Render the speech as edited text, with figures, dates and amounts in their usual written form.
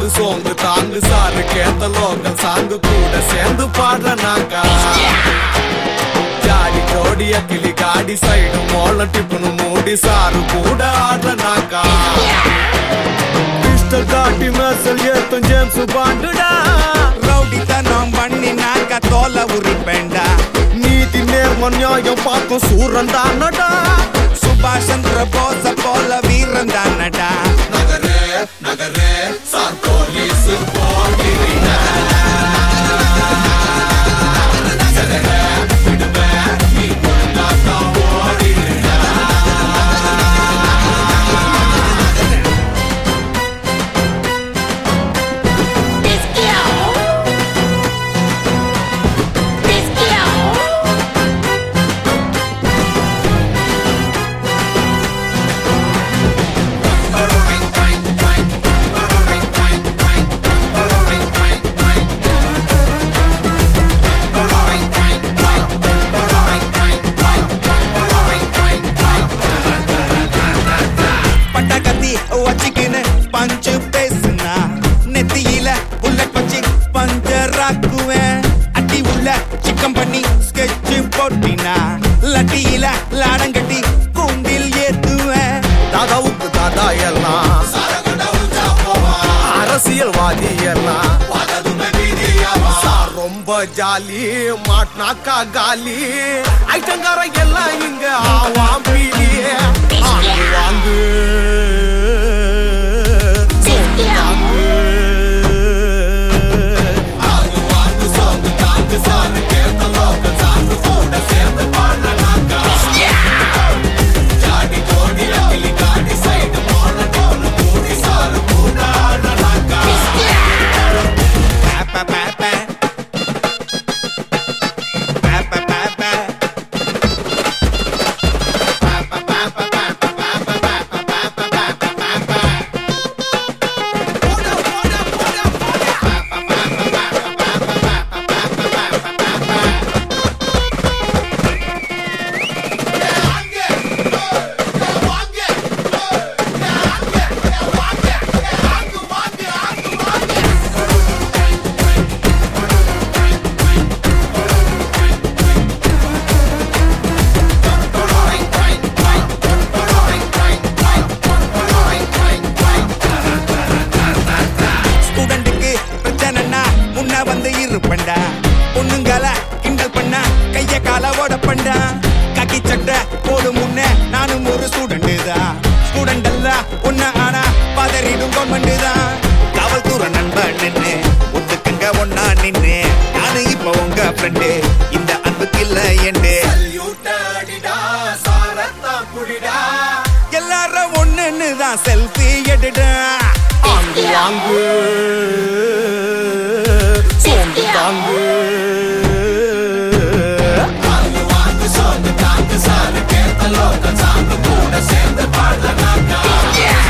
வாங்கு சோங்கு தாங்கு sir கேத்த local song கூட சேர்ந்து பாடுறனாக்கா ஜாடி ஜோடிய கிளி காடி சைடு மோள டிப்புனு மூடி சாரு கூட ஆடுறனாக்கா பிஸ்டல் காட்டி மெர்சல் ஏத்தும் ஜேம்ஸ் பாண்டுடா ரவுடித்தனம் பண்ணினாக்க தோலை உரிப்பேண்டா நீதி நேர்ம நியாயம் பார்க்கும் சூரன் தானடா சுபாஷ் சந்திர போஸ போல வீரன் தானடா நகரே நகரே சார் போலீஸ் போகிறீங்க பஞ்சு பேசுனா நெத்தியில புல்லட் வச்சு பஞ்சராக்குவேன் அட்டி உள்ள சிக்கம் பண்ணி ஸ்கெட்ச் போட்டினா லட்டியில லாடங்கட்டி கூண்டில் ஏத்துவேன் தாதாவுக்கு தாதா எல்லாம் அரசியல்வாதி எல்லாம் ரொம்ப ஜாலி மாட்னாக்கா காலி ஐட்டங்கார எல்லாம் இங்க ஆவாம் பீலியே வாங்கு இருப்பண்டா பொண்ணுங்கள கிண்டல் பண்ண கைய கால ஓடப்பண்டா கக்கி சட்டை போடு முன்ன நானும் ஒரு ஸ்டூடெண்ட் தான் ஸ்டூடெண்ட் அல்ல ஒன்ன ஆனா பதறிடும் கவர்மெண்ட் தான் காவல்துறை நண்பன் நின்று ஒத்துக்குங்க ஒன்னா நின்று நானு இப்ப உங்க ஃப்ரெண்டு இந்த அன்புக்கு இல்ல என்று எல்லாரும் ஒண்ணுன்னு தான் செல்ஃபி எடுடா வாங்கு தாங்கு வாங்கு சோங்கு தாங்கு சாரு கேத்த லோக்கல் சாங்கு கூட சேர்ந்து பாடுறனாக்கா